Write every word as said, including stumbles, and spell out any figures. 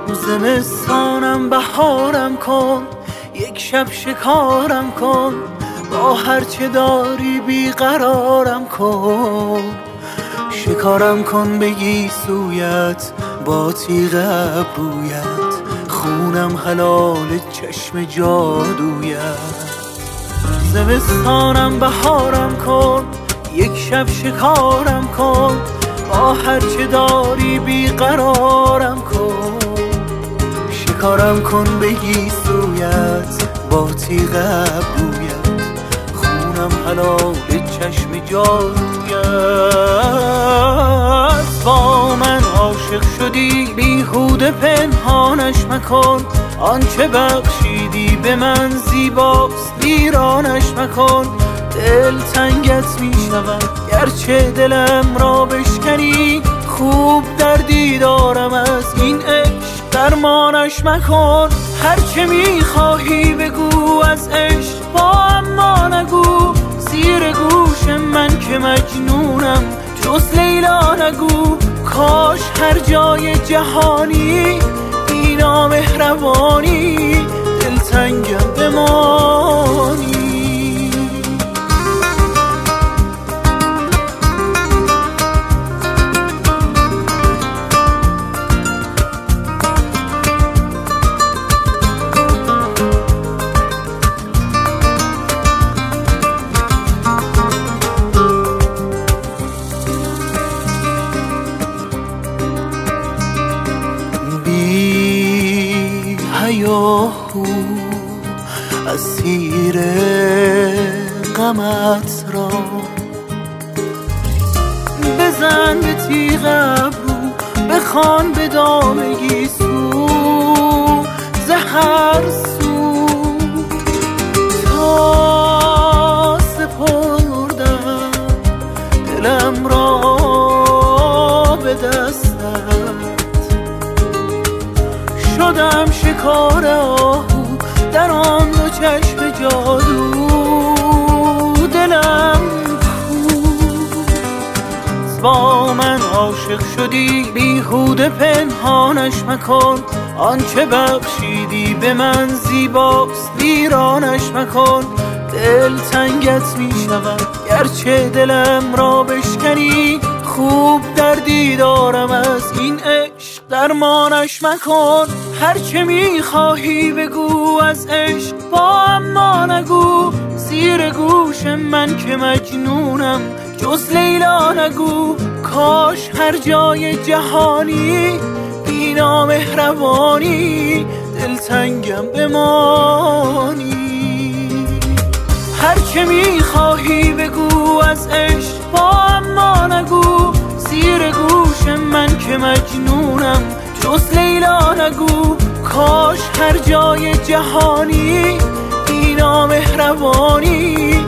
زمستانم بهارم کن، یک شب شکارم کن، با هرچه داری بیقرارم کن. شکارم کن بگی سویت با تیغ ابرویت، خونم حلال چشم جادویت. زمستانم بهارم کن، یک شب شکارم کن، با هرچه داری بیقرارم کن. شکارم کن بگی سویت با تیغ ابرویت، خونم حلال چشم جادویت. با من عاشق شدی بیهوده پنهانش مکن، آنچه بخشیدی به من زیباست ویرانش مکن. دل تنگت می شود گرچه دلم را بشکنی، خوب دردی دارم از این عشق درمانش مکن. هرچه می خواهی بگو از عشق با اما نگو، زیر گوش من که مجنونم جز لیلا نگو. کاش هر جای جهانی بی نامهربانی، دلتنگم بمانی. هیاهو اسیر غمت را، بزن به تیغ ابرو، بخوان به دام گیسو، زهر سو تا سپردم دلم را به دستت. شدم شکار آهو در آن دو چشم جادو، دلم کو. با من عاشق شدی بیهوده پنهانش مکن، آنچه بخشیدی به من زیباست ویرانش مکن. دل تنگت می شود گرچه دلم را بشکنی، خوب دردی دارم از این عشق درمانش مکن. هرچه می خواهی بگو از عشق با اما نگو، زیر گوش من که مجنونم جز لیلا نگو. کاش هر جای جهانی بی نامهربانی، دلتنگم بمانی. هرچه می خواهی بگو از عشق با اما نگو، زیر گوش من که مجنونم جز لیلا نگو. کاش هر جای جهانی بی نامهربانی،